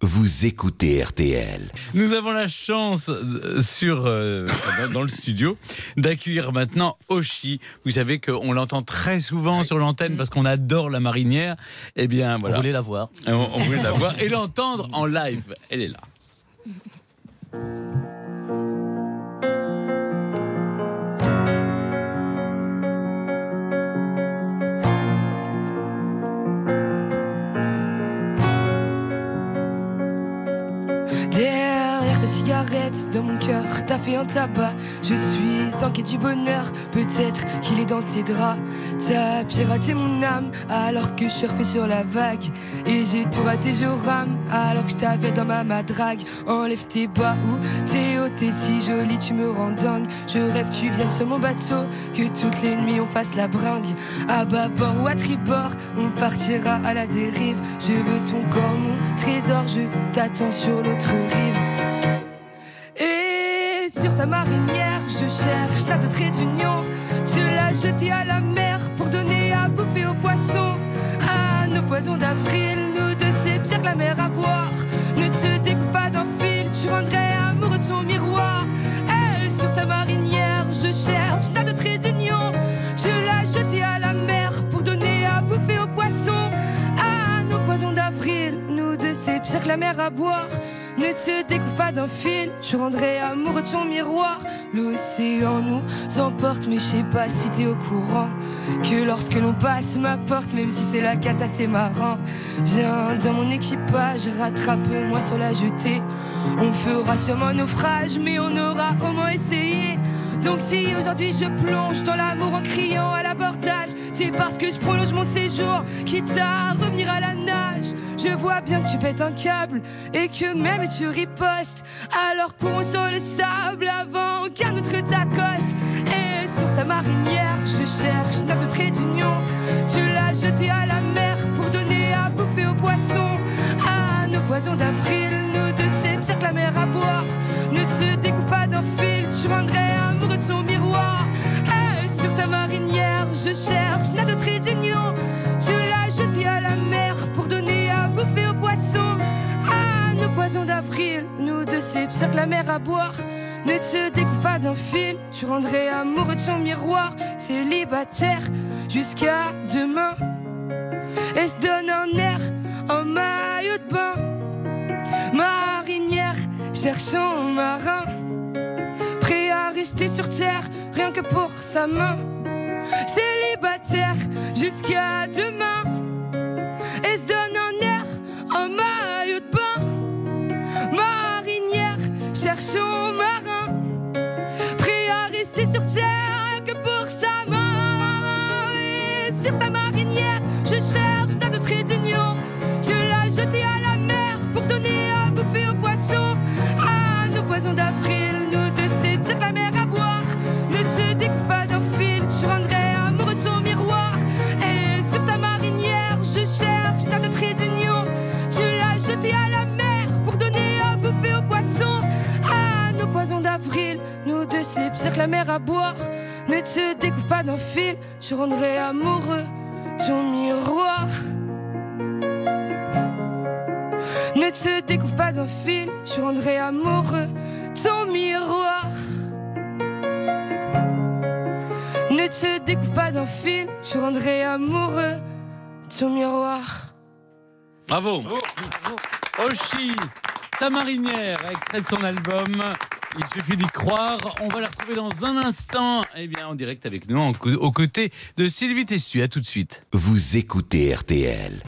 Vous écoutez RTL. Nous avons la chance dans le studio d'accueillir maintenant Oshi. Vous savez qu'on l'entend très souvent sur l'antenne parce qu'on adore la marinière. Eh bien, voilà. On voulait la voir. On voulait la voir et l'entendre en live. Elle est là. Derrière ta cigarette, dans mon cœur, t'as fait un tabac. Je suis en quête du bonheur, peut-être qu'il est dans tes draps. T'as piraté mon âme, alors que je surfais sur la vague. Et j'ai tout raté, je rame, alors que je t'avais dans ma madrague. Enlève tes bas ou t'es haut, t'es si jolie, tu me rends dingue. Je rêve tu viennes sur mon bateau, que toutes les nuits on fasse la bringue. À bâbord ou à tribord, on partira à la dérive. Je veux ton corps, mon trésor, je t'attends sur l'autre rive. Et sur ta marinière, je cherche la de trait d'union. Tu l'as jeté à la mer pour donner à bouffer aux poissons. À nos poisons d'avril, nous deux c'est pire que la mer à boire. Ne te découpe pas d'un fil, tu rendrais amoureux de ton miroir. Et sur ta marinière, je cherche la de trait d'union. Tu l'as jeté à la mer pour donner à bouffer aux poissons. À nos poisons d'avril, nous deux c'est pire que la mer à boire. Ne te découvre pas d'un fil, tu rendrais amoureux de ton miroir. L'océan nous emporte, mais je sais pas si t'es au courant que lorsque l'on passe ma porte, même si c'est la cata, c'est marrant. Viens dans mon équipage, rattrape-moi sur la jetée. On fera sûrement un naufrage, mais on aura au moins essayé. Donc si aujourd'hui je plonge dans l'amour en criant à l'abordage, c'est parce que je prolonge mon séjour, quitte à revenir à la nage. Je vois bien que tu pètes un câble et que même tu ripostes. Alors courons sur le sable avant qu'un autre t'accoste. Et sur ta marinière, je cherche notre trait d'union. Tu l'as jeté à la mer pour donner à bouffer aux poissons. À nos poisons d'avril, nous deux c'est pire que la mer à boire. Ne te découpe pas d'un fil, tu rendrais amoureux de son miroir. Et sur ta marinière, je cherche notre trait d'union. Tu l'as jeté à la mer pour donner à bouffer aux poissons. À nos poisons d'avril, nous deux c'est pire que la mer à boire. Ne te découpe pas d'un fil, tu rendrais amoureux de son miroir. Célibataire jusqu'à demain, et se donne un air en maillot de bain. Marinière cherchant marin, prêt à rester sur terre rien que pour sa main. Célibataire jusqu'à demain, et se donne un air en maillot de bain. Marinière cherchant marin, prêt à rester sur terre rien que pour sa main. Et sur ta marinière, je cherche ta de trait d'union. Tu l'as jeté à la mer pour donner à bouffer aux poissons. À nos poisons d'avril, nous deux c'est pire que la mer à boire. Ne te découpe pas d'un fil, tu rendrais amoureux de ton miroir. Et sur ta marinière, je cherche ta de trait d'union. Tu l'as jeté à la mer pour donner à bouffer aux poissons. À nos poisons d'avril, nous deux c'est pire que la mer à boire. Ne te découpe pas d'un fil, tu rendrais amoureux de ton miroir. Ne te découvre pas d'un fil, tu rendrais amoureux ton miroir. Ne te découvre pas d'un fil, tu rendrais amoureux ton miroir. Bravo. Oshi, ta marinière, extrait de son album. Il suffit d'y croire. On va la retrouver dans un instant, en direct avec nous, aux côtés de Sylvie Tessu. À tout de suite. Vous écoutez RTL.